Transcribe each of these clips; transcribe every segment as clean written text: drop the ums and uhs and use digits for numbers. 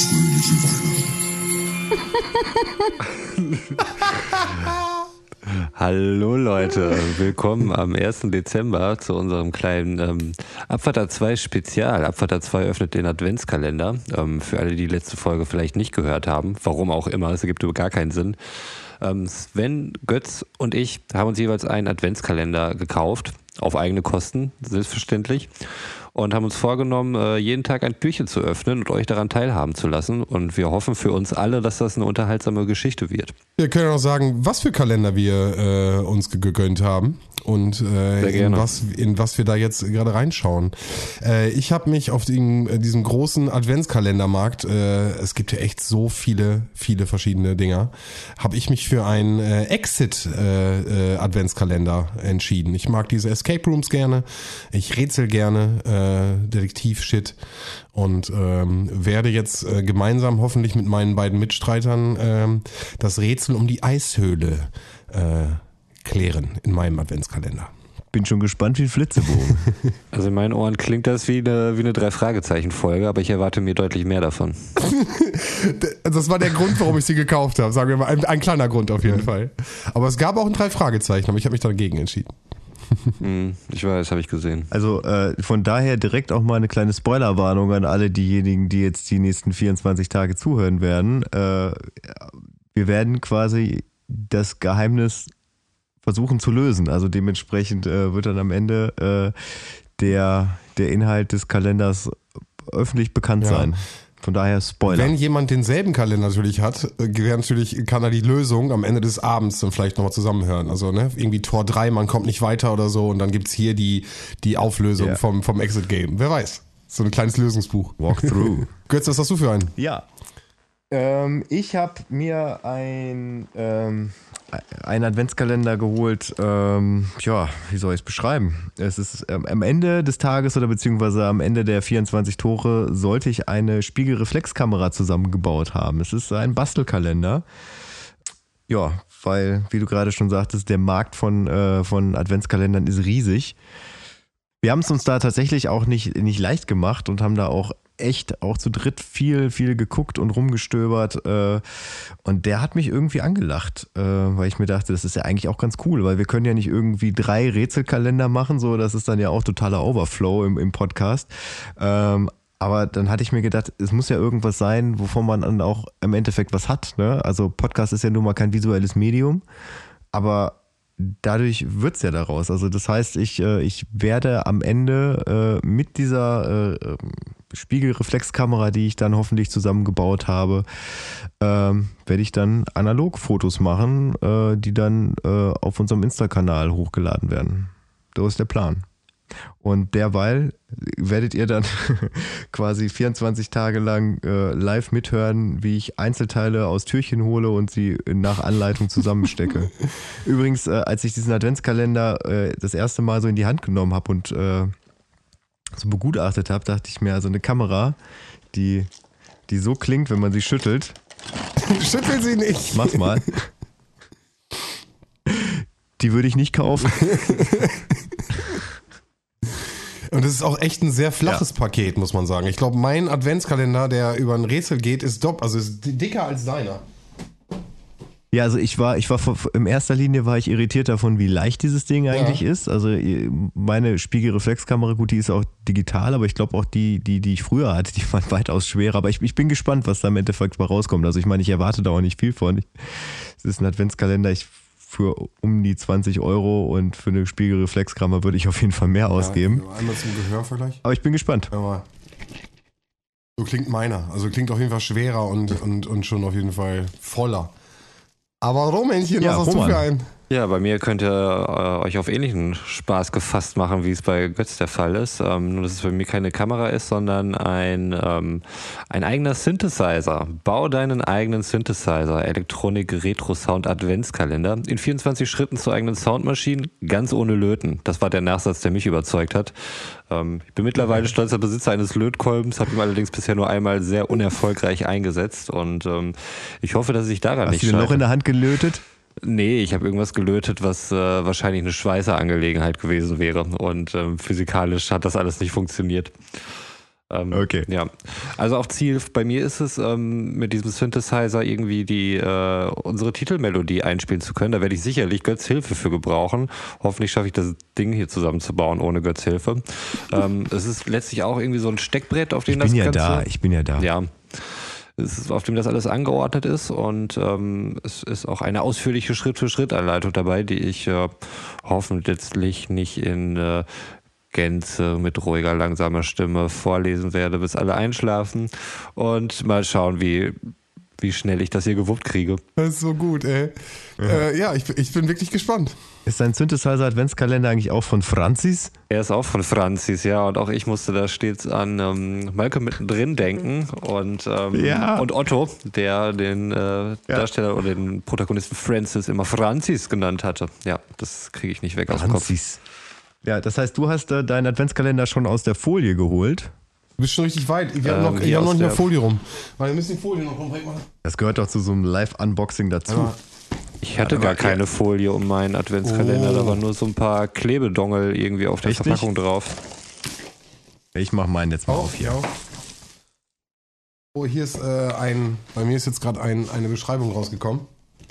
fröhliche Weihnachten. Hallo Leute, willkommen am 1. Dezember zu unserem kleinen Abvater 2 Spezial. Abvater 2 öffnet den Adventskalender. Für alle, die letzte Folge vielleicht nicht gehört haben, warum auch immer, es ergibt gar keinen Sinn. Sven, Götz und ich haben uns jeweils einen Adventskalender gekauft, auf eigene Kosten, selbstverständlich. Und haben uns vorgenommen, jeden Tag ein Türchen zu öffnen und euch daran teilhaben zu lassen. Und wir hoffen für uns alle, dass das eine unterhaltsame Geschichte wird. Wir können auch sagen, was für Kalender wir uns gegönnt haben und in was wir da jetzt gerade reinschauen. Ich habe mich auf diesem großen Adventskalendermarkt, es gibt ja echt so viele verschiedene Dinger, habe ich mich für einen Exit-Adventskalender entschieden. Ich mag diese Escape Rooms gerne, ich rätsel gerne, Detektiv-Shit und werde jetzt gemeinsam hoffentlich mit meinen beiden Mitstreitern das Rätsel um die Eishöhle klären in meinem Adventskalender. Bin schon gespannt wie ein Flitzebogen. Also in meinen Ohren klingt das wie eine 3-Fragezeichen-Folge, aber ich erwarte mir deutlich mehr davon. Das war der Grund, warum ich sie gekauft habe, sagen wir mal. Ein kleiner Grund auf jeden Fall. Aber es gab auch ein 3-Fragezeichen, aber ich habe mich dagegen entschieden. Ich weiß, habe ich gesehen. Also von daher direkt auch mal eine kleine Spoilerwarnung an alle diejenigen, die jetzt die nächsten 24 Tage zuhören werden. Wir werden quasi das Geheimnis versuchen zu lösen. Also dementsprechend wird dann am Ende der Inhalt des Kalenders öffentlich bekannt sein. Von daher Spoiler. Wenn jemand denselben Kalender natürlich hat, kann er die Lösung am Ende des Abends dann vielleicht nochmal zusammenhören. Also irgendwie Tor 3, man kommt nicht weiter oder so und dann gibt's hier die Auflösung vom Exit Game. Wer weiß. So ein kleines Lösungsbuch. Walkthrough. Götz, was hast du für einen? Ja. Ich habe mir einen Adventskalender geholt, wie soll ich es beschreiben? Es ist am Ende des Tages oder beziehungsweise am Ende der 24 Tore sollte ich eine Spiegelreflexkamera zusammengebaut haben. Es ist ein Bastelkalender. Ja, weil, wie du gerade schon sagtest, der Markt von Adventskalendern ist riesig. Wir haben es uns da tatsächlich auch nicht leicht gemacht und haben da auch echt auch zu dritt viel geguckt und rumgestöbert und der hat mich irgendwie angelacht, weil ich mir dachte, das ist ja eigentlich auch ganz cool, weil wir können ja nicht irgendwie 3 Rätselkalender machen, so, das ist dann ja auch totaler Overflow im Podcast, aber dann hatte ich mir gedacht, es muss ja irgendwas sein, wovon man dann auch im Endeffekt was hat, ne? Also Podcast ist ja nun mal kein visuelles Medium, aber dadurch wird's ja daraus. Also das heißt, ich werde am Ende mit dieser Spiegelreflexkamera, die ich dann hoffentlich zusammengebaut habe, werde ich dann Analogfotos machen, die dann auf unserem Insta-Kanal hochgeladen werden. So ist der Plan. Und derweil werdet ihr dann quasi 24 Tage lang live mithören, wie ich Einzelteile aus Türchen hole und sie nach Anleitung zusammenstecke. Übrigens, als ich diesen Adventskalender das erste Mal so in die Hand genommen habe und so begutachtet habe, dachte ich mir, also eine Kamera, die so klingt, wenn man sie schüttelt. Schüttel sie nicht. Mach's mal. Die würde ich nicht kaufen. Und es ist auch echt ein sehr flaches Paket, muss man sagen. Ich glaube, mein Adventskalender, der über ein Rätsel geht, ist dicker als deiner. Ja, also ich war in erster Linie war ich irritiert davon, wie leicht dieses Ding eigentlich ist. Also meine Spiegelreflexkamera, gut, die ist auch digital, aber ich glaube auch die ich früher hatte, die waren weitaus schwerer. Aber ich bin gespannt, was da im Endeffekt mal rauskommt. Also ich meine, ich erwarte da auch nicht viel von. Es ist ein Adventskalender, für um die 20 € und für eine Spiegelreflexkamera würde ich auf jeden Fall mehr ausgeben. Einmal zum Gehörvergleich. Aber ich bin gespannt. Aber so klingt meiner. Also klingt auf jeden Fall schwerer und schon auf jeden Fall voller. Aber Romännchen, was hast du für einen? Ja, bei mir könnt ihr euch auf ähnlichen Spaß gefasst machen, wie es bei Götz der Fall ist. Nur, dass es für mich keine Kamera ist, sondern ein eigener Synthesizer. Bau deinen eigenen Synthesizer. Elektronik Retro Sound Adventskalender. In 24 Schritten zu eigenen Soundmaschinen, ganz ohne Löten. Das war der Nachsatz, der mich überzeugt hat. Ich bin mittlerweile stolzer Besitzer eines Lötkolbens, habe ihn allerdings bisher nur einmal sehr unerfolgreich eingesetzt. Und ich hoffe, dass ich daran nicht scheitere. Hast du den Loch in der Hand gelötet? Nee, ich habe irgendwas gelötet, was wahrscheinlich eine Schweißerangelegenheit gewesen wäre. Und physikalisch hat das alles nicht funktioniert. Okay. Ja, also auch Ziel bei mir ist es, mit diesem Synthesizer irgendwie unsere Titelmelodie einspielen zu können. Da werde ich sicherlich Götz Hilfe für gebrauchen. Hoffentlich schaffe ich das Ding hier zusammenzubauen ohne Götz Hilfe. Es ist letztlich auch irgendwie so ein Steckbrett, auf dem Ich bin ja da. Ja, es ist, auf dem das alles angeordnet ist und es ist auch eine ausführliche Schritt-für-Schritt-Anleitung dabei, die ich hoffentlich nicht in Gänze mit ruhiger, langsamer Stimme vorlesen werde, bis alle einschlafen und mal schauen, wie schnell ich das hier gewuppt kriege. Das ist so gut, ey. Ja, ich bin wirklich gespannt. Ist dein Synthesizer-Adventskalender eigentlich auch von Franzis? Er ist auch von Franzis, ja, und auch ich musste da stets an Malcolm mittendrin denken und Otto, der den Darsteller oder den Protagonisten Francis immer Franzis genannt hatte. Ja, das kriege ich nicht weg aus dem Kopf. Franzis. Ja, das heißt, du hast deinen Adventskalender schon aus der Folie geholt. Du bist schon richtig weit. Wir haben noch nicht mehr Folie rum. Weil wir müssen die Folie noch rumwegmachen. Das gehört doch zu so einem Live-Unboxing dazu. Ja. Ich hatte gar keine Folie um meinen Adventskalender, da waren nur so ein paar Klebedongel irgendwie auf der Richtig? Verpackung drauf. Ich mach meinen jetzt mal auf hier. Ja. Oh, hier ist bei mir ist jetzt gerade eine Beschreibung rausgekommen.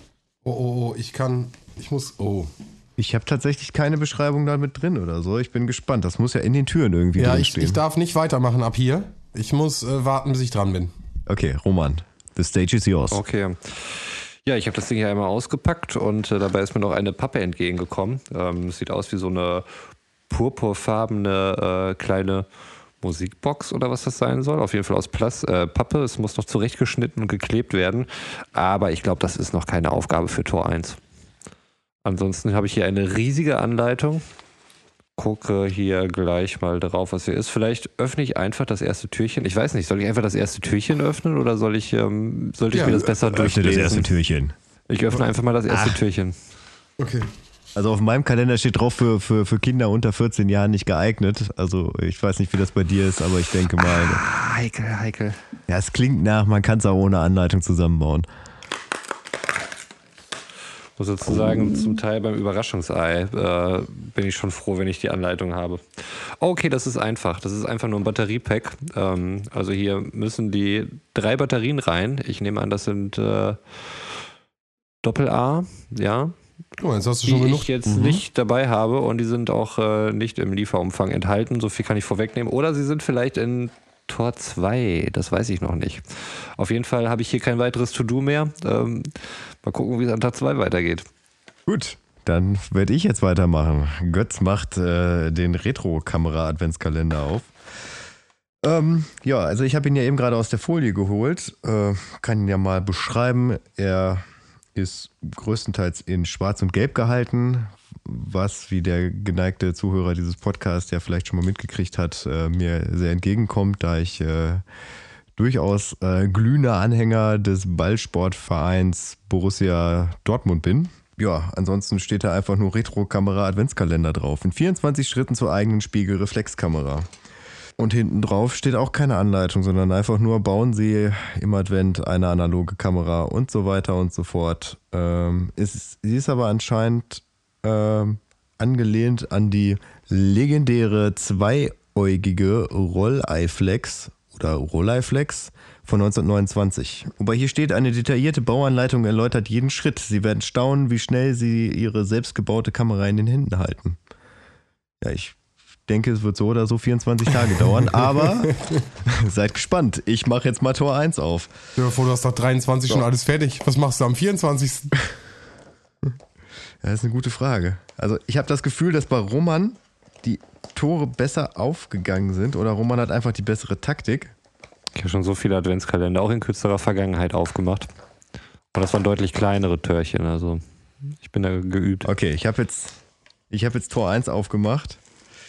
Ich habe tatsächlich keine Beschreibung da mit drin oder so. Ich bin gespannt. Das muss ja in den Türen irgendwie drinstehen. Ich darf nicht weitermachen ab hier. Ich muss warten, bis ich dran bin. Okay, Roman, the stage is yours. Okay. Ja, ich habe das Ding hier einmal ausgepackt und dabei ist mir noch eine Pappe entgegengekommen. Es sieht aus wie so eine purpurfarbene kleine Musikbox oder was das sein soll. Auf jeden Fall aus Pappe. Es muss noch zurechtgeschnitten und geklebt werden. Aber ich glaube, das ist noch keine Aufgabe für Tor 1. Ansonsten habe ich hier eine riesige Anleitung. Gucke hier gleich mal drauf, was hier ist. Vielleicht öffne ich einfach das erste Türchen. Ich weiß nicht, soll ich einfach das erste Türchen öffnen oder sollte ich mir das besser durchlesen? Das erste Türchen. Ich öffne einfach mal das erste Türchen. Okay. Also auf meinem Kalender steht drauf für Kinder unter 14 Jahren nicht geeignet. Also ich weiß nicht, wie das bei dir ist, aber ich denke mal... Heikel. Ja, es klingt nach, man kann es auch ohne Anleitung zusammenbauen. Muss sozusagen zum Teil beim Überraschungsei bin ich schon froh, wenn ich die Anleitung habe. Okay, das ist einfach. Das ist einfach nur ein Batteriepack. Also hier müssen die 3 Batterien rein. Ich nehme an, das sind Doppel-A, ja. Oh, jetzt hast du schon die genug. Ich jetzt nicht dabei habe und die sind auch nicht im Lieferumfang enthalten. So viel kann ich vorwegnehmen. Oder sie sind vielleicht in Tor 2, das weiß ich noch nicht. Auf jeden Fall habe ich hier kein weiteres To-Do mehr. Mal gucken, wie es an Tag 2 weitergeht. Gut, dann werde ich jetzt weitermachen. Götz macht den Retro-Kamera-Adventskalender auf. Ja, also ich habe ihn ja eben gerade aus der Folie geholt. Kann ihn ja mal beschreiben. Er ist größtenteils in Schwarz und Gelb gehalten, was, wie der geneigte Zuhörer dieses Podcasts ja vielleicht schon mal mitgekriegt hat, mir sehr entgegenkommt, da ich durchaus glühender Anhänger des Ballsportvereins Borussia Dortmund bin. Ja, ansonsten steht da einfach nur Retro-Kamera-Adventskalender drauf. In 24 Schritten zur eigenen Spiegelreflexkamera. Und hinten drauf steht auch keine Anleitung, sondern einfach nur, bauen Sie im Advent eine analoge Kamera und so weiter und so fort. Sie ist aber anscheinend angelehnt an die legendäre zweieugige Rolleiflex oder Rolleiflex von 1929. Wobei hier steht, eine detaillierte Bauanleitung erläutert jeden Schritt. Sie werden staunen, wie schnell Sie Ihre selbstgebaute Kamera in den Händen halten. Ja, ich denke, es wird so oder so 24 Tage dauern, aber seid gespannt. Ich mache jetzt mal Tor 1 auf. Stell dir vor, du hast nach 23 schon alles fertig. Was machst du am 24.? Ja, das ist eine gute Frage. Also ich habe das Gefühl, dass bei Roman die Tore besser aufgegangen sind oder Roman hat einfach die bessere Taktik. Ich habe schon so viele Adventskalender auch in kürzerer Vergangenheit aufgemacht. Und das waren deutlich kleinere Türchen, also ich bin da geübt. Okay, ich habe jetzt Tor 1 aufgemacht.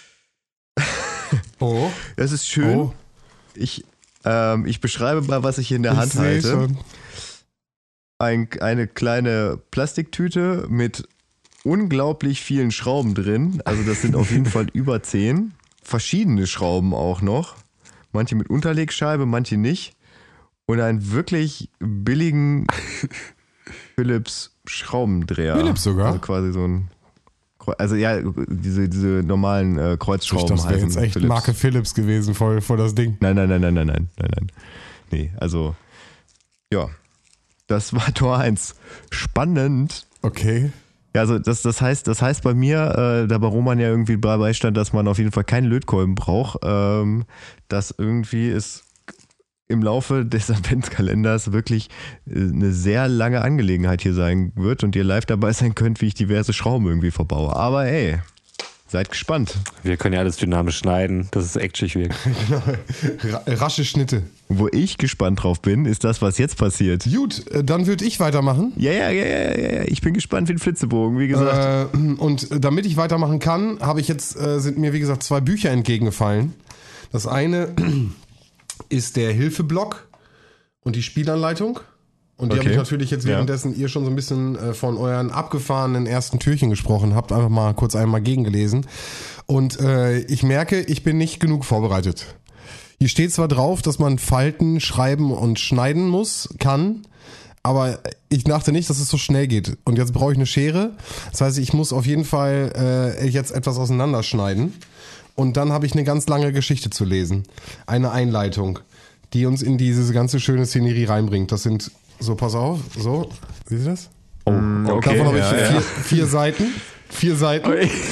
Oh. Das ist schön. Oh. Ich beschreibe mal, was ich in der Hand halte. Schon. Eine kleine Plastiktüte mit unglaublich vielen Schrauben drin. Also das sind auf jeden Fall über 10. Verschiedene Schrauben auch noch. Manche mit Unterlegscheibe, manche nicht. Und einen wirklich billigen Philips Schraubendreher. Philips sogar? Also quasi so ein also ja, diese normalen Kreuzschrauben Das wäre heißen jetzt echt Philips. Marke Philips gewesen, voll das Ding. Nein. Nee, also, ja, das war Tor 1. Spannend. Okay. Ja, also das heißt bei mir, da bei Roman ja irgendwie dabei stand, dass man auf jeden Fall keinen Lötkolben braucht, dass irgendwie es im Laufe des Adventskalenders wirklich eine sehr lange Angelegenheit hier sein wird und ihr live dabei sein könnt, wie ich diverse Schrauben irgendwie verbaue. Aber ey, seid gespannt. Wir können ja alles dynamisch schneiden, dass es actionig wirkt. Rasche Schnitte. Wo ich gespannt drauf bin, ist das, was jetzt passiert. Gut, dann würde ich weitermachen. Ja. Ich bin gespannt wie ein Flitzebogen, wie gesagt. Und damit ich weitermachen kann, sind mir wie gesagt 2 Bücher entgegengefallen. Das eine ist der Hilfeblock und die Spielanleitung. Und die habe ich natürlich jetzt währenddessen ihr schon so ein bisschen von euren abgefahrenen ersten Türchen gesprochen habt, einfach mal kurz einmal gegengelesen. Und ich merke, ich bin nicht genug vorbereitet. Hier steht zwar drauf, dass man falten, schreiben und schneiden kann, aber ich dachte nicht, dass es so schnell geht. Und jetzt brauche ich eine Schere. Das heißt, ich muss auf jeden Fall jetzt etwas auseinanderschneiden. Und dann habe ich eine ganz lange Geschichte zu lesen. Eine Einleitung, die uns in diese ganze schöne Szenerie reinbringt. Das sind, so pass auf, so, siehst du das? Oh, okay. Davon habe ich 4 Seiten. 4 Seiten.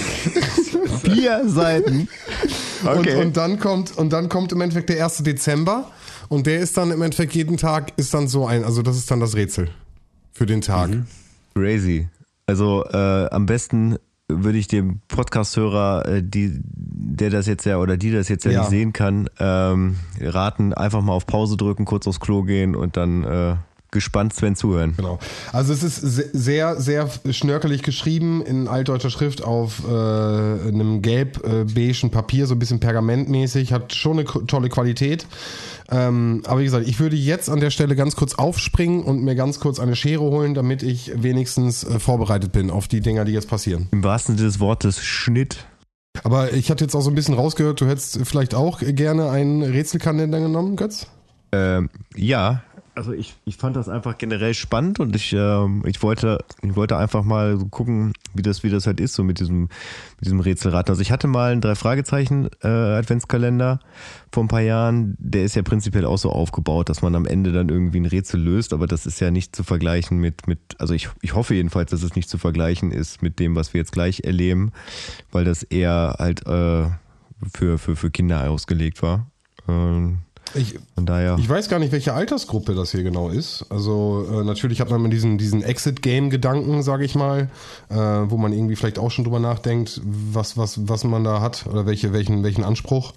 4 Seiten. Okay. Und dann kommt im Endeffekt der 1. Dezember und der ist dann im Endeffekt jeden Tag ist dann also das ist dann das Rätsel für den Tag. Crazy. Also am besten würde ich dem Podcast-Hörer, der das jetzt die das jetzt nicht sehen kann, raten, einfach mal auf Pause drücken, kurz aufs Klo gehen und dann gespannt Sven zuhören. Genau. Also es ist sehr, sehr schnörkelig geschrieben in altdeutscher Schrift auf einem gelb-beigen Papier, so ein bisschen pergamentmäßig, hat schon eine tolle Qualität. Aber wie gesagt, ich würde jetzt an der Stelle ganz kurz aufspringen und mir ganz kurz eine Schere holen, damit ich wenigstens vorbereitet bin auf die Dinger, die jetzt passieren. Im wahrsten Sinne des Wortes Schnitt. Aber ich hatte jetzt auch so ein bisschen rausgehört, du hättest vielleicht auch gerne einen Rätselkalender genommen, Götz? Ja. Also ich fand das einfach generell spannend und ich wollte einfach mal gucken, wie das halt ist, so mit diesem Rätselraten. Also ich hatte mal einen 3-Fragezeichen-Adventskalender vor ein paar Jahren, der ist ja prinzipiell auch so aufgebaut, dass man am Ende dann irgendwie ein Rätsel löst, aber das ist ja nicht zu vergleichen also ich hoffe jedenfalls, dass es nicht zu vergleichen ist mit dem, was wir jetzt gleich erleben, weil das eher halt für Kinder ausgelegt war. Ich weiß gar nicht, welche Altersgruppe das hier genau ist. Also natürlich hat man mit diesen Exit-Game-Gedanken, sage ich mal, wo man irgendwie vielleicht auch schon drüber nachdenkt, was man da hat oder welchen Anspruch.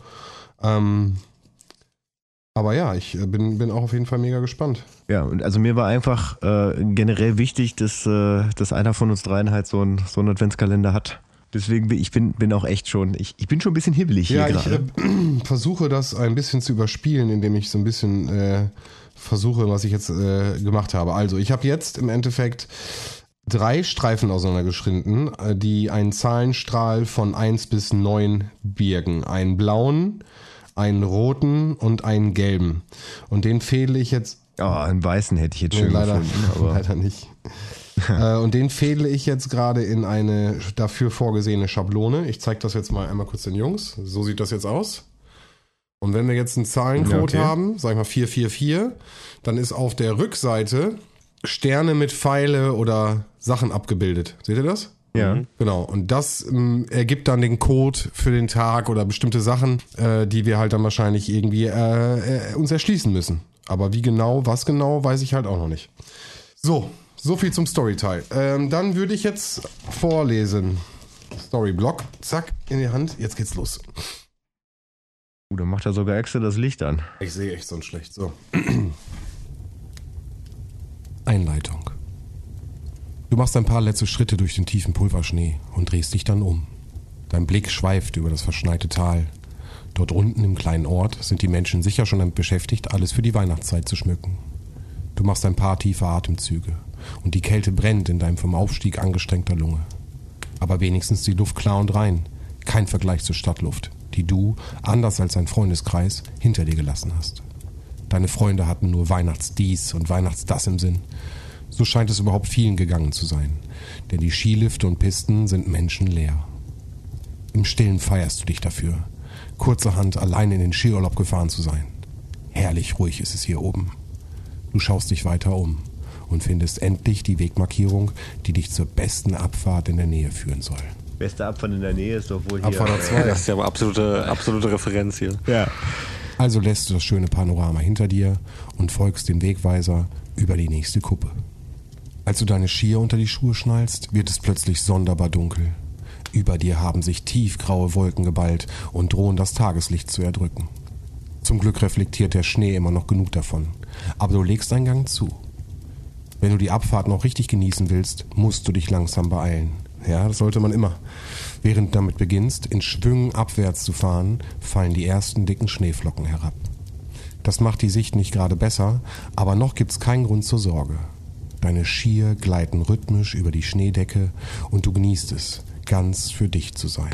Aber ja, ich bin auch auf jeden Fall mega gespannt. Ja, und also mir war einfach generell wichtig, dass einer von uns dreien halt so einen Adventskalender hat. Deswegen bin auch echt schon, ich bin schon ein bisschen hibbelig hier gerade. Ich versuche das ein bisschen zu überspielen, indem ich so ein bisschen versuche, was ich jetzt gemacht habe. Also ich habe jetzt im Endeffekt 3 Streifen auseinandergeschnitten, die einen Zahlenstrahl von 1 bis 9 birgen. Einen blauen, einen roten und einen gelben. Und den fehle ich jetzt... Oh, einen weißen hätte ich jetzt schön gefunden. Aber leider nicht. Und den fädle ich jetzt gerade in eine dafür vorgesehene Schablone. Ich zeige das jetzt mal einmal kurz den Jungs. So sieht das jetzt aus. Und wenn wir jetzt einen Zahlencode haben, sag ich mal 444, dann ist auf der Rückseite Sterne mit Pfeile oder Sachen abgebildet. Seht ihr das? Ja. Genau. Und das ergibt dann den Code für den Tag oder bestimmte Sachen, die wir halt dann wahrscheinlich irgendwie uns erschließen müssen. Aber wie genau, was genau, weiß ich halt auch noch nicht. So viel zum Storyteil. Dann würde ich jetzt vorlesen. Storyblock, zack, in die Hand. Jetzt geht's los. Da macht er sogar extra das Licht an. Ich sehe echt so schlecht. So. Einleitung. Du machst ein paar letzte Schritte durch den tiefen Pulverschnee und drehst dich dann um. Dein Blick schweift über das verschneite Tal. Dort unten im kleinen Ort sind die Menschen sicher schon damit beschäftigt, alles für die Weihnachtszeit zu schmücken. Du machst ein paar tiefe Atemzüge und die Kälte brennt in deinem vom Aufstieg angestrengter Lunge. Aber wenigstens die Luft klar und rein. Kein Vergleich zur Stadtluft, die du, anders als dein Freundeskreis, hinter dir gelassen hast. Deine Freunde hatten nur Weihnachtsdies und Weihnachtsdas im Sinn. So scheint es überhaupt vielen gegangen zu sein, denn die Skilifte und Pisten sind menschenleer. Im Stillen feierst du dich dafür, kurzerhand allein in den Skiurlaub gefahren zu sein. Herrlich ruhig ist es hier oben. Du schaust dich weiter um und findest endlich die Wegmarkierung, die dich zur besten Abfahrt in der Nähe führen soll. Beste Abfahrt in der Nähe ist doch wohl hier. Abfahrt 2. Das ist ja aber absolute Referenz hier. Ja. Also lässt du das schöne Panorama hinter dir und folgst dem Wegweiser über die nächste Kuppe. Als du deine Skier unter die Schuhe schnallst, wird es plötzlich sonderbar dunkel. Über dir haben sich tiefgraue Wolken geballt und drohen das Tageslicht zu erdrücken. Zum Glück reflektiert der Schnee immer noch genug davon, aber du legst einen Gang zu. Wenn du die Abfahrt noch richtig genießen willst, musst du dich langsam beeilen. Ja, das sollte man immer. Während du damit beginnst, in Schwüngen abwärts zu fahren, fallen die ersten dicken Schneeflocken herab. Das macht die Sicht nicht gerade besser, aber noch gibt's keinen Grund zur Sorge. Deine Skier gleiten rhythmisch über die Schneedecke und du genießt es, ganz für dich zu sein.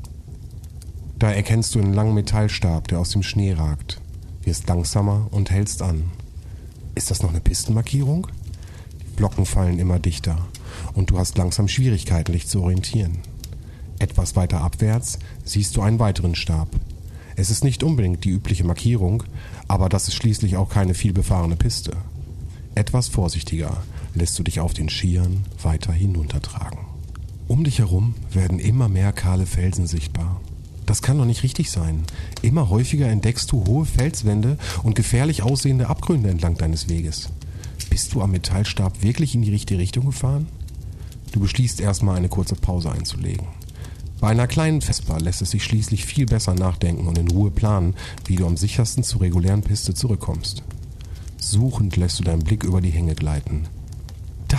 Da erkennst du einen langen Metallstab, der aus dem Schnee ragt, wirst langsamer und hältst an. Ist das noch eine Pistenmarkierung? Die Blocken fallen immer dichter und du hast langsam Schwierigkeiten, dich zu orientieren. Etwas weiter abwärts siehst du einen weiteren Stab. Es ist nicht unbedingt die übliche Markierung, aber das ist schließlich auch keine viel befahrene Piste. Etwas vorsichtiger lässt du dich auf den Skiern weiter hinuntertragen. Um dich herum werden immer mehr kahle Felsen sichtbar. Das kann doch nicht richtig sein. Immer häufiger entdeckst du hohe Felswände und gefährlich aussehende Abgründe entlang deines Weges. Bist du am Metallstab wirklich in die richtige Richtung gefahren? Du beschließt erstmal eine kurze Pause einzulegen. Bei einer kleinen Vespa lässt es sich schließlich viel besser nachdenken und in Ruhe planen, wie du am sichersten zur regulären Piste zurückkommst. Suchend lässt du deinen Blick über die Hänge gleiten. Da!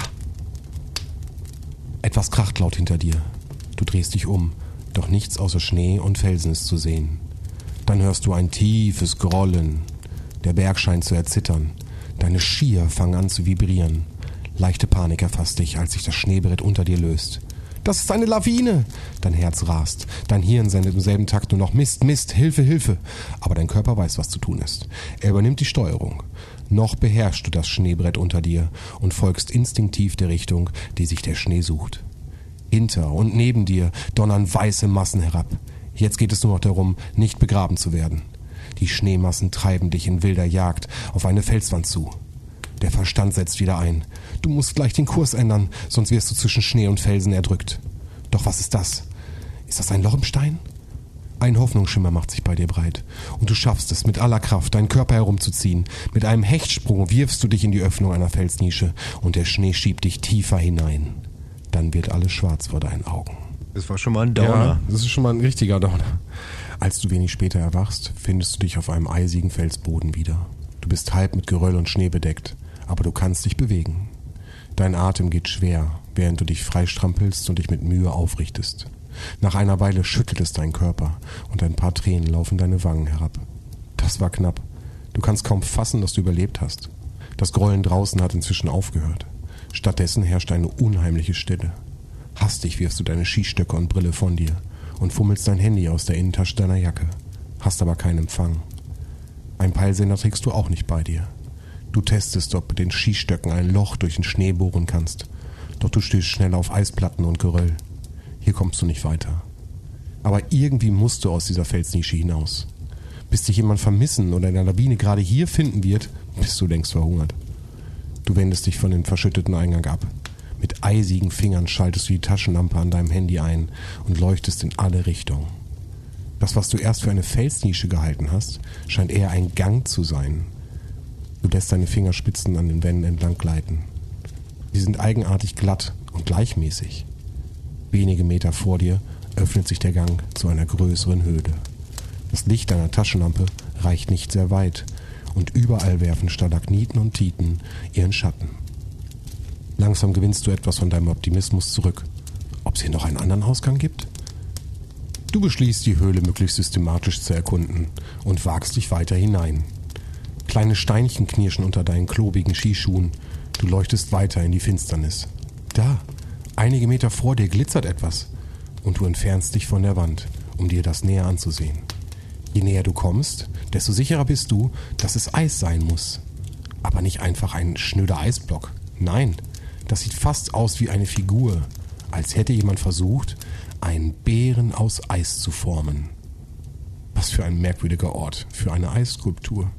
Etwas kracht laut hinter dir. Du drehst dich um, doch nichts außer Schnee und Felsen ist zu sehen. Dann hörst du ein tiefes Grollen. Der Berg scheint zu erzittern. Deine Skier fangen an zu vibrieren. Leichte Panik erfasst dich, als sich das Schneebrett unter dir löst. Das ist eine Lawine! Dein Herz rast. Dein Hirn sendet im selben Takt nur noch Mist, Mist, Hilfe, Hilfe. Aber dein Körper weiß, was zu tun ist. Er übernimmt die Steuerung. Noch beherrschst du das Schneebrett unter dir und folgst instinktiv der Richtung, die sich der Schnee sucht. Hinter und neben dir donnern weiße Massen herab. Jetzt geht es nur noch darum, nicht begraben zu werden. Die Schneemassen treiben dich in wilder Jagd auf eine Felswand zu. Der Verstand setzt wieder ein. Du musst gleich den Kurs ändern, sonst wirst du zwischen Schnee und Felsen erdrückt. Doch was ist das? Ist das ein Loch im Stein? Ein Hoffnungsschimmer macht sich bei dir breit. Und du schaffst es, mit aller Kraft deinen Körper herumzuziehen. Mit einem Hechtsprung wirfst du dich in die Öffnung einer Felsnische und der Schnee schiebt dich tiefer hinein. Dann wird alles schwarz vor deinen Augen. Das war schon mal ein Downer. Ja, das ist schon mal ein richtiger Downer. Als du wenig später erwachst, findest du dich auf einem eisigen Felsboden wieder. Du bist halb mit Geröll und Schnee bedeckt, aber du kannst dich bewegen. Dein Atem geht schwer, während du dich freistrampelst und dich mit Mühe aufrichtest. Nach einer Weile schüttelt es deinen Körper und ein paar Tränen laufen deine Wangen herab. Das war knapp. Du kannst kaum fassen, dass du überlebt hast. Das Grollen draußen hat inzwischen aufgehört. Stattdessen herrscht eine unheimliche Stille. Hastig wirfst du deine Skistöcke und Brille von dir und fummelst dein Handy aus der Innentasche deiner Jacke, hast aber keinen Empfang. Ein Peilsender trägst du auch nicht bei dir. Du testest, ob mit den Skistöcken ein Loch durch den Schnee bohren kannst, doch du stößt schnell auf Eisplatten und Geröll. Hier kommst du nicht weiter. Aber irgendwie musst du aus dieser Felsnische hinaus. Bis dich jemand vermissen oder in der Lawine gerade hier finden wird, bist du längst verhungert. Du wendest dich von dem verschütteten Eingang ab. Mit eisigen Fingern schaltest du die Taschenlampe an deinem Handy ein und leuchtest in alle Richtungen. Das, was du erst für eine Felsnische gehalten hast, scheint eher ein Gang zu sein. Du lässt deine Fingerspitzen an den Wänden entlang gleiten. Sie sind eigenartig glatt und gleichmäßig. Wenige Meter vor dir öffnet sich der Gang zu einer größeren Höhle. Das Licht deiner Taschenlampe reicht nicht sehr weit und überall werfen Stalagniten und Titen ihren Schatten. Langsam gewinnst du etwas von deinem Optimismus zurück. Ob es hier noch einen anderen Ausgang gibt? Du beschließt, die Höhle möglichst systematisch zu erkunden und wagst dich weiter hinein. Kleine Steinchen knirschen unter deinen klobigen Skischuhen. Du leuchtest weiter in die Finsternis. Da, einige Meter vor dir glitzert etwas und du entfernst dich von der Wand, um dir das näher anzusehen. Je näher du kommst, desto sicherer bist du, dass es Eis sein muss. Aber nicht einfach ein schnöder Eisblock. Nein, Das sieht fast aus wie eine Figur, als hätte jemand versucht, einen Bären aus Eis zu formen. Was für ein merkwürdiger Ort für eine Eisskulptur.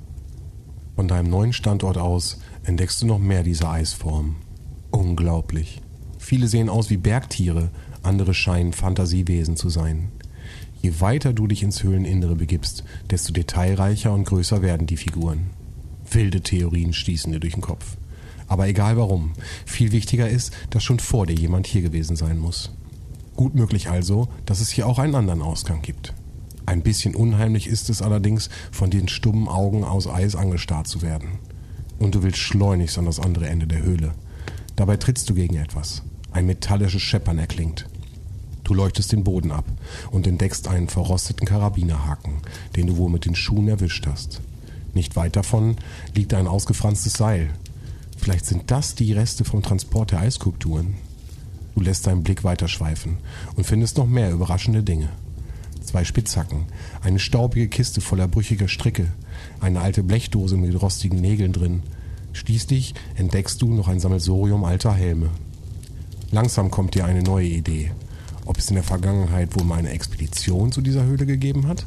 Von deinem neuen Standort aus entdeckst du noch mehr dieser Eisformen. Unglaublich. Viele sehen aus wie Bergtiere, andere scheinen Fantasiewesen zu sein. Je weiter du dich ins Höhleninnere begibst, desto detailreicher und größer werden die Figuren. Wilde Theorien stießen dir durch den Kopf. Aber egal warum, viel wichtiger ist, dass schon vor dir jemand hier gewesen sein muss. Gut möglich also, dass es hier auch einen anderen Ausgang gibt. Ein bisschen unheimlich ist es allerdings, von den stummen Augen aus Eis angestarrt zu werden. Und du willst schleunigst an das andere Ende der Höhle. Dabei trittst du gegen etwas. Ein metallisches Scheppern erklingt. Du leuchtest den Boden ab und entdeckst einen verrosteten Karabinerhaken, den du wohl mit den Schuhen erwischt hast. Nicht weit davon liegt ein ausgefranstes Seil. Vielleicht sind das die Reste vom Transport der Eisskulpturen. Du lässt deinen Blick weiterschweifen und findest noch mehr überraschende Dinge. 2 Spitzhacken, eine staubige Kiste voller brüchiger Stricke, eine alte Blechdose mit rostigen Nägeln drin. Schließlich entdeckst du noch ein Sammelsurium alter Helme. Langsam kommt dir eine neue Idee. Ob es in der Vergangenheit wohl mal eine Expedition zu dieser Höhle gegeben hat?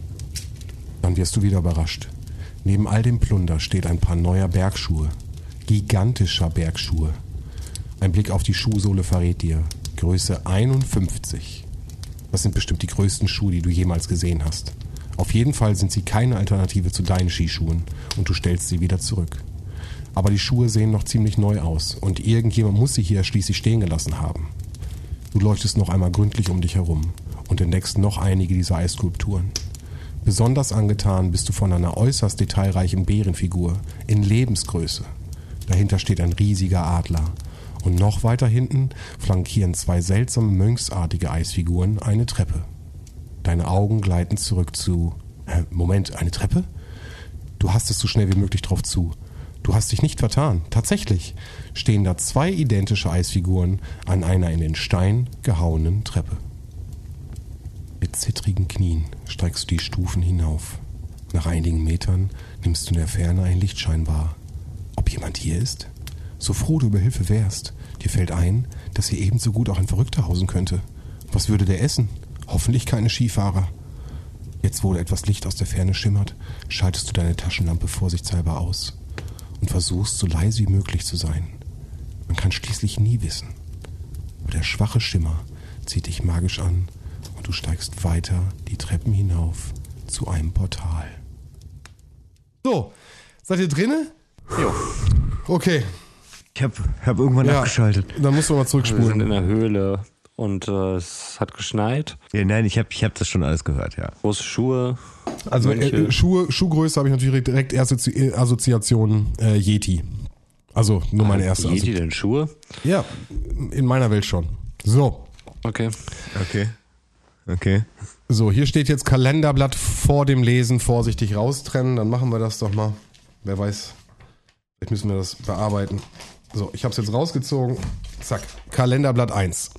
Dann wirst du wieder überrascht. Neben all dem Plunder steht ein paar neuer Bergschuhe. Gigantischer Bergschuhe. Ein Blick auf die Schuhsohle verrät dir: Größe 51. Das sind bestimmt die größten Schuhe, die du jemals gesehen hast. Auf jeden Fall sind sie keine Alternative zu deinen Skischuhen und du stellst sie wieder zurück. Aber die Schuhe sehen noch ziemlich neu aus und irgendjemand muss sie hier schließlich stehen gelassen haben. Du leuchtest noch einmal gründlich um dich herum und entdeckst noch einige dieser Eisskulpturen. Besonders angetan bist du von einer äußerst detailreichen Bärenfigur in Lebensgröße. Dahinter steht ein riesiger Adler. Und noch weiter hinten flankieren 2 seltsame mönchsartige Eisfiguren eine Treppe. Deine Augen gleiten zurück zu... Moment, eine Treppe? Du hast es so schnell wie möglich drauf zu. Du hast dich nicht vertan. Tatsächlich stehen da 2 identische Eisfiguren an einer in den Stein gehauenen Treppe. Mit zittrigen Knien steigst du die Stufen hinauf. Nach einigen Metern nimmst du in der Ferne ein Lichtschein wahr. Ob jemand hier ist? So froh du über Hilfe wärst, dir fällt ein, dass hier ebenso gut auch ein Verrückter hausen könnte. Was würde der essen? Hoffentlich keine Skifahrer. Jetzt, wo etwas Licht aus der Ferne schimmert, schaltest du deine Taschenlampe vorsichtshalber aus und versuchst, so leise wie möglich zu sein. Man kann schließlich nie wissen. Aber der schwache Schimmer zieht dich magisch an und du steigst weiter die Treppen hinauf zu einem Portal. So, seid ihr drinne? Jo. Okay. Ich hab irgendwann abgeschaltet. Dann musst du mal Wir zurückspulen. sind in der Höhle und es hat geschneit. Ja, nein, ich hab das schon alles gehört, ja. Große Schuhe. Also Mönche. Schuhgröße habe ich natürlich direkt erste Assoziation Yeti. Also nur meine erste Yeti Assoziation. denn Schuhe? Ja, in meiner Welt schon. So, Okay. Okay. so, hier steht jetzt Kalenderblatt vor dem Lesen vorsichtig raustrennen. Dann machen wir das doch mal. Wer weiß, vielleicht müssen wir das bearbeiten. So, ich habe es jetzt rausgezogen. Zack, Kalenderblatt 1.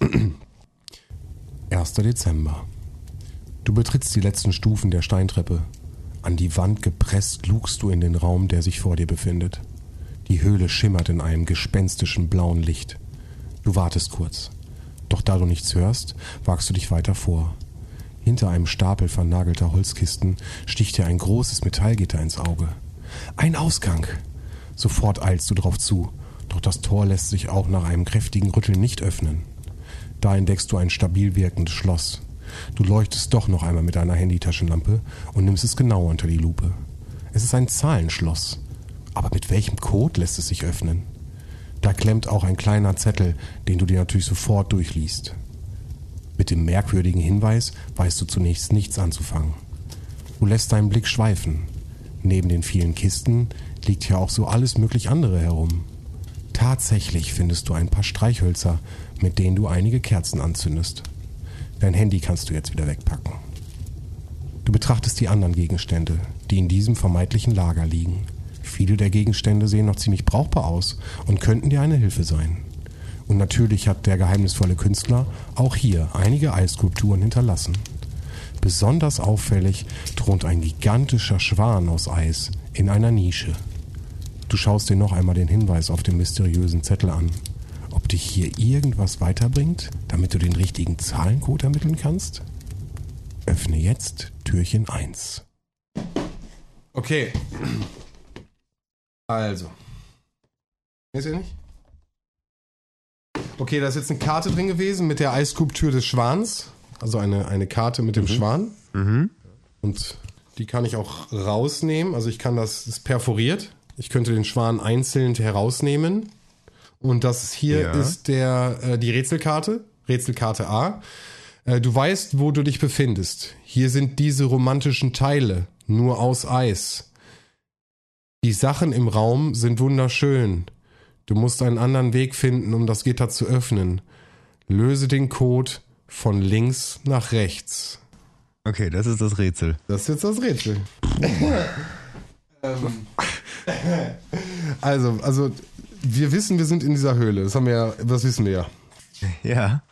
1. Dezember. Du betrittst die letzten Stufen der Steintreppe. An die Wand gepresst lugst du in den Raum, der sich vor dir befindet. Die Höhle schimmert in einem gespenstischen blauen Licht. Du wartest kurz. Doch da du nichts hörst, wagst du dich weiter vor. Hinter einem Stapel vernagelter Holzkisten sticht dir ein großes Metallgitter ins Auge. Ein Ausgang! Sofort eilst du drauf zu, doch das Tor lässt sich auch nach einem kräftigen Rütteln nicht öffnen. Da entdeckst du ein stabil wirkendes Schloss. Du leuchtest doch noch einmal mit deiner Handytaschenlampe und nimmst es genau unter die Lupe. Es ist ein Zahlenschloss. Aber mit welchem Code lässt es sich öffnen? Da klemmt auch ein kleiner Zettel, den du dir natürlich sofort durchliest. Mit dem merkwürdigen Hinweis weißt du zunächst nichts anzufangen. Du lässt deinen Blick schweifen. Neben den vielen Kisten liegt hier auch so alles möglich andere herum. Tatsächlich findest du ein paar Streichhölzer, mit denen du einige Kerzen anzündest. Dein Handy kannst du jetzt wieder wegpacken. Du betrachtest die anderen Gegenstände, die in diesem vermeintlichen Lager liegen. Viele der Gegenstände sehen noch ziemlich brauchbar aus und könnten dir eine Hilfe sein. Und natürlich hat der geheimnisvolle Künstler auch hier einige Eisskulpturen hinterlassen. Besonders auffällig thront ein gigantischer Schwan aus Eis in einer Nische. Du schaust dir noch einmal den Hinweis auf dem mysteriösen Zettel an. ob dich hier irgendwas weiterbringt, damit du den richtigen Zahlencode ermitteln kannst? Öffne jetzt Türchen 1. Okay. Also. Ist ja nicht? Okay, da ist jetzt eine Karte drin gewesen mit der Eiskulptur des Schwans. Also eine Karte mit dem Schwan. Und die kann ich auch rausnehmen. Also ich kann das ist perforiert. Ich könnte den Schwan einzeln herausnehmen. Und das hier ist die Rätselkarte. Rätselkarte A. Du weißt, wo du dich befindest. Hier sind diese romantischen Teile, nur aus Eis. Die Sachen im Raum sind wunderschön. Du musst einen anderen Weg finden, um das Gitter zu öffnen. Löse den Code von links nach rechts. Okay, das ist das Rätsel. Das ist jetzt das Rätsel. Also, wir wissen, wir sind in dieser Höhle. Das wissen wir ja. Ja.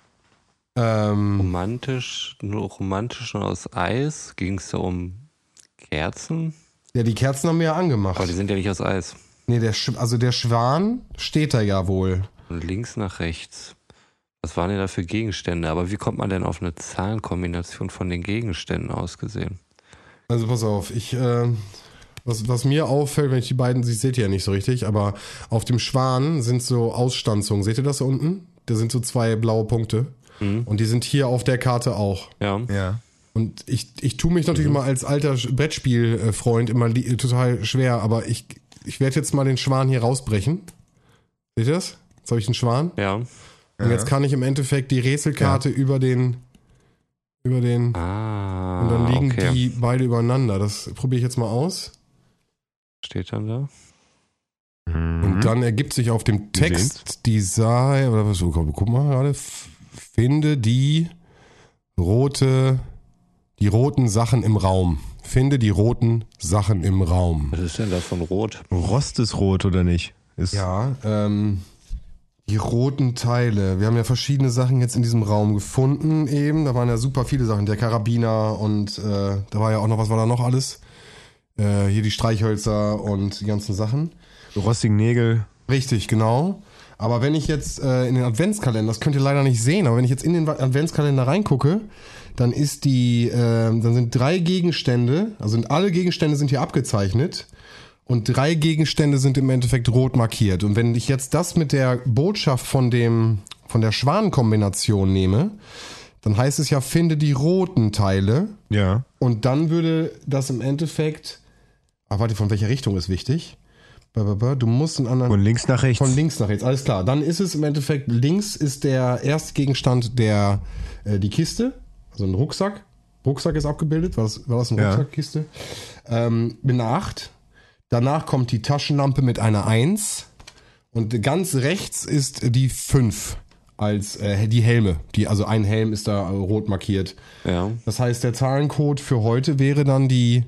Romantisch und aus Eis. Ging es da um Kerzen? Ja, die Kerzen haben wir ja angemacht. Aber die sind ja nicht aus Eis. Nee, der Schwan steht da ja wohl. Von links nach rechts. Was waren denn da für Gegenstände? Aber wie kommt man denn auf eine Zahlenkombination von den Gegenständen ausgesehen? Also pass auf, was mir auffällt, wenn ich die beiden, Sie seht ja nicht so richtig, aber auf dem Schwan sind so Ausstanzungen. Seht ihr das da unten? Da sind so 2 blaue Punkte. Und die sind hier auf der Karte auch. Ja. Und ich tue mich natürlich immer als alter Brettspielfreund immer total schwer, aber ich werde jetzt mal den Schwan hier rausbrechen. Seht ihr das? Jetzt habe ich einen Schwan. Ja. Und jetzt kann ich im Endeffekt die Rätselkarte über den und dann liegen die beide übereinander. Das probiere ich jetzt mal aus. Steht dann da? Und dann ergibt sich auf dem Text Design, oder was, guck mal gerade, finde die roten Sachen im Raum. Finde die roten Sachen im Raum. Was ist denn da von Rot? Rost ist rot, oder nicht? Ja, die roten Teile. Wir haben ja verschiedene Sachen jetzt in diesem Raum gefunden eben. Da waren ja super viele Sachen. Der Karabiner und da war ja auch noch, was war da noch alles? Hier die Streichhölzer und die ganzen Sachen. Rostigen Nägel. Richtig, genau. Aber wenn ich jetzt in den Adventskalender, das könnt ihr leider nicht sehen, aber wenn ich jetzt in den Adventskalender reingucke, dann dann sind 3 Gegenstände, also alle Gegenstände sind hier abgezeichnet und 3 Gegenstände sind im Endeffekt rot markiert. Und wenn ich jetzt das mit der Botschaft von der Schwanenkombination nehme, dann heißt es ja, finde die roten Teile. Ja. Und dann würde das im Endeffekt, von welcher Richtung ist wichtig? Du musst einen anderen... Von links nach rechts. Von links nach rechts, alles klar. Dann ist es im Endeffekt, links ist der erste Gegenstand die Kiste, also ein Rucksack. Rucksack ist abgebildet, war das eine Rucksackkiste? Mit einer 8. Danach kommt die Taschenlampe mit einer 1. Und ganz rechts ist die 5 als die Helme. Also ein Helm ist da rot markiert. Ja. Das heißt, der Zahlencode für heute wäre dann die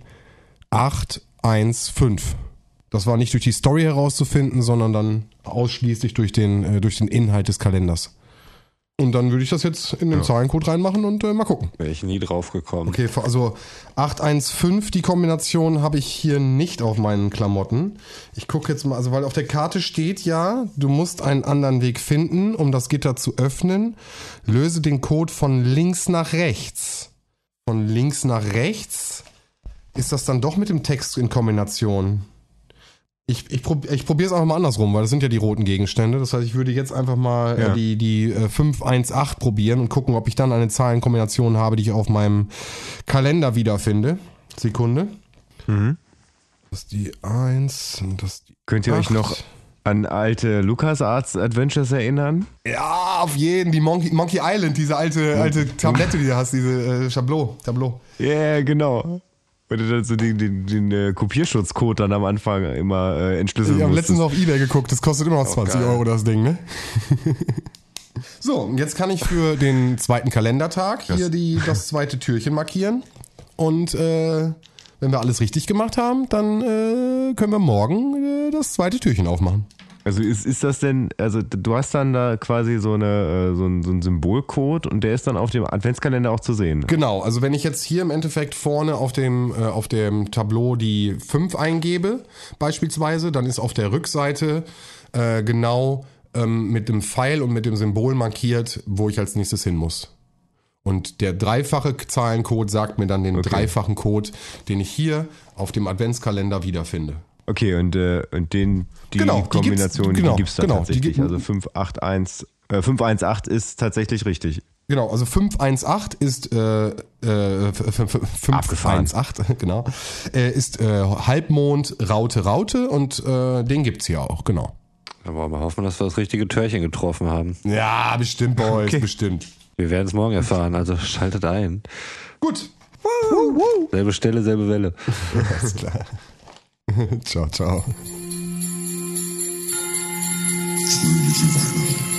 815. Das war nicht durch die Story herauszufinden, sondern dann ausschließlich durch den Inhalt des Kalenders. Und dann würde ich das jetzt in den Zahlencode reinmachen und mal gucken. Wäre ich nie drauf gekommen. Okay, also 815, die Kombination habe ich hier nicht auf meinen Klamotten. Ich gucke jetzt mal, also weil auf der Karte steht ja, du musst einen anderen Weg finden, um das Gitter zu öffnen. Löse den Code von links nach rechts. Von links nach rechts? Ist das dann doch mit dem Text in Kombination? Ich probiere es einfach mal andersrum, weil das sind ja die roten Gegenstände. Das heißt, ich würde jetzt einfach mal die 518 probieren und gucken, ob ich dann eine Zahlenkombination habe, die ich auf meinem Kalender wiederfinde. Sekunde. Das ist die 1 und das ist die Könnt ihr 8. euch noch an alte LucasArts Adventures erinnern? Ja, auf jeden. Die Monkey Island, diese alte Tablette, die du hast, diese Tableau. Ja, yeah, genau. Wenn du dann so den Kopierschutzcode dann am Anfang immer entschlüsseln musst. Ich habe letztens auf eBay geguckt, das kostet immer noch 20 geil. Euro, das Ding, ne? So, und jetzt kann ich für den zweiten Kalendertag hier das zweite Türchen markieren. Und wenn wir alles richtig gemacht haben, dann können wir morgen das zweite Türchen aufmachen. Also ist das denn, also du hast dann da quasi so einen Symbolcode und der ist dann auf dem Adventskalender auch zu sehen? Genau, also wenn ich jetzt hier im Endeffekt vorne auf dem Tableau die 5 eingebe, beispielsweise, dann ist auf der Rückseite genau mit dem Pfeil und mit dem Symbol markiert, wo ich als nächstes hin muss. Und der dreifache Zahlencode sagt mir dann den dreifachen Code, den ich hier auf dem Adventskalender wiederfinde. Okay, und die Kombination, die gibt's dann tatsächlich. Also 518 ist tatsächlich richtig. Genau, also 518 ist 518, genau. Ist Halbmond, Raute und den gibt's hier auch, genau. Da wollen wir hoffen, dass wir das richtige Türchen getroffen haben. Ja, bestimmt, Boys, bestimmt. Wir werden es morgen erfahren, also schaltet ein. Gut. Selbe Stelle, selbe Welle. Alles klar. Ciao, ciao. Fröhliche Weihnachten.